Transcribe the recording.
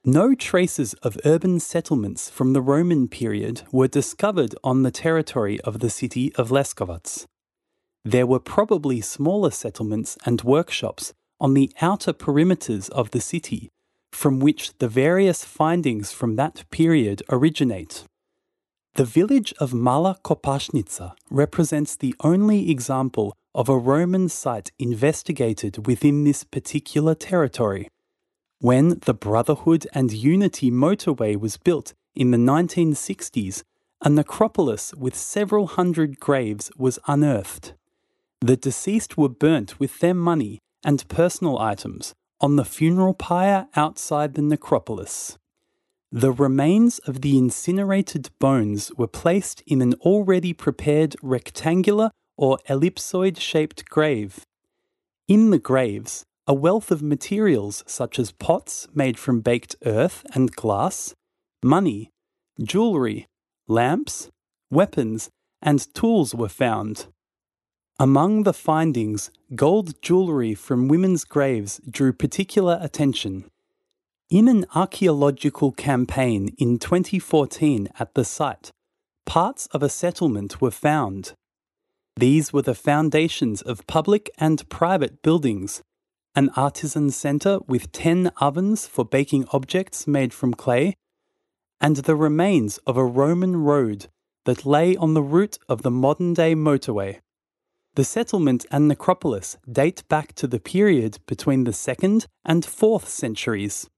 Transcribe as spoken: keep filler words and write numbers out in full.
No traces of urban settlements from the Roman period were discovered on the territory of the city of Leskovac. There were probably smaller settlements and workshops on the outer perimeters of the city, from which the various findings from that period originate. The village of Mala Kopashnica represents the only example of a Roman site investigated within this particular territory. When the Brotherhood and Unity motorway was built in the nineteen sixties, a necropolis with several hundred graves was unearthed. The deceased were burnt with their money and personal items on the funeral pyre outside the necropolis. The remains of the incinerated bones were placed in an already prepared rectangular or ellipsoid-shaped grave. In the graves, a wealth of materials such as pots made from baked earth and glass, money, jewellery, lamps, weapons, and tools were found. Among the findings, gold jewellery from women's graves drew particular attention. In an archaeological campaign in twenty fourteen at the site, parts of a settlement were found. These were the foundations of public and private buildings, an artisan centre with ten ovens for baking objects made from clay, and the remains of a Roman road that lay on the route of the modern-day motorway. The settlement and necropolis date back to the period between the second and fourth centuries.